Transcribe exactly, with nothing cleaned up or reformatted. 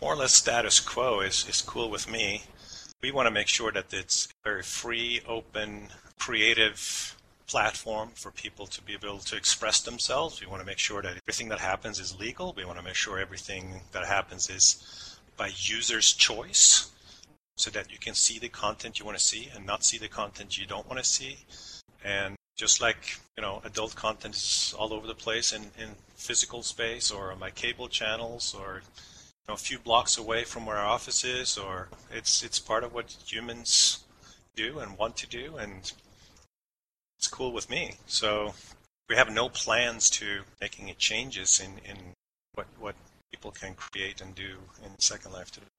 more or less status quo is, is cool with me. We want to make sure that it's a very free, open, creative platform for people to be able to express themselves. We want to make sure that everything that happens is legal. We want to make sure everything that happens is by user's choice, so that you can see the content you want to see and not see the content you don't want to see. And just like, you know, adult content is all over the place in, in physical space or on my cable channels or, you know, a few blocks away from where our office is, or it's it's part of what humans do and want to do, and it's cool with me. So we have no plans to making any changes in, in what what people can create and do in Second Life today.